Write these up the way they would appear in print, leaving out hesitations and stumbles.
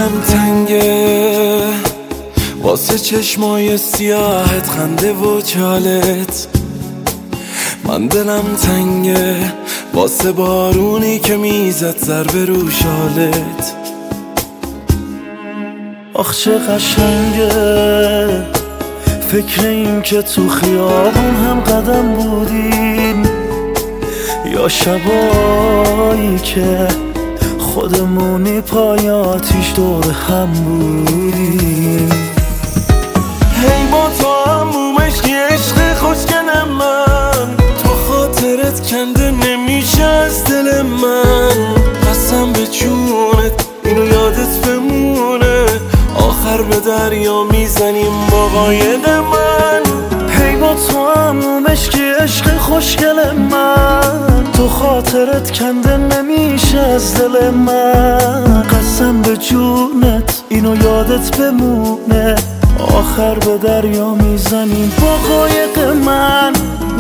دلم تنگه واسه چشمای سیاهت، خنده و چالت. من دلم تنگه واسه بارونی که میزد ضربه رو شالت. آخ چه قشنگه فکر این که تو خیابون هم قدم بودیم، یا شبایی که خودمونی پای آتیش دور هم بودیم. هی با تو همومش که عشق خوشگل من، تو خاطرت کنده نمیشه از دل من. قسم به جونت اینو یادت بمونه، آخر به دریا میزنیم با قاید من. هی با تو همومش که عشق خوشگل من، تو خاطرت کنده نمیشه از دل من. قسم به جونت اینو یادت بمونه، آخر به دریا میزنیم با قایق من.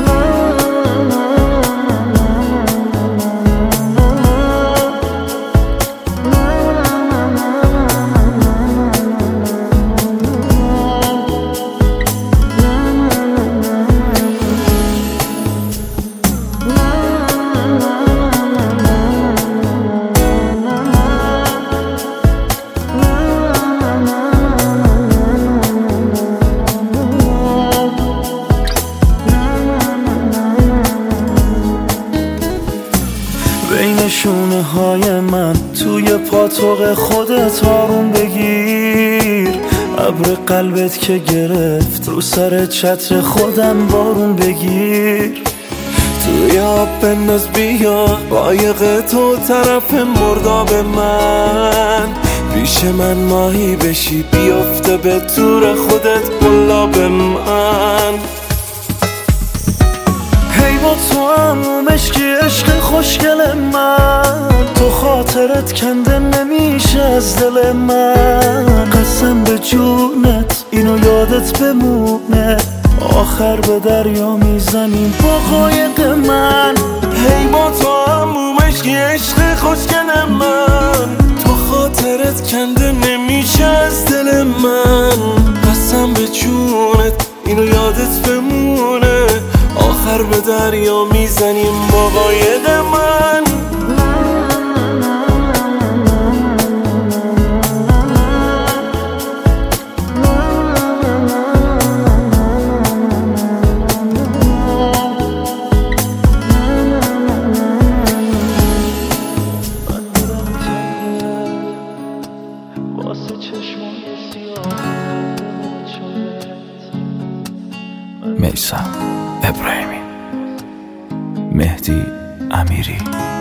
بین شونه های من توی پاتوق خودت آروم بگیر. ابر قلبت که گرفت رو سر چتر خودم بارون بگیر. توی آب بنداز بیا قایق تو طرف مرداب من. پیش من ماهی بشی بیافته به تور خودت قلاب من. هی با تو همومش که عشق خوشگل من، تو خاطرت کنده نمیشه از دل من. قسم به جونت اینو یادت بمونه، آخر به دریا میزنیم با قایق من. هی با تو همومش که عشق خوشگل من، تو خاطرت کنده نمیشه از دل من. قسم به جونت اینو یادت بمونه، آخر به دریا میزنیم با قاید من. میثم ابراهیمی، مهدی امیری.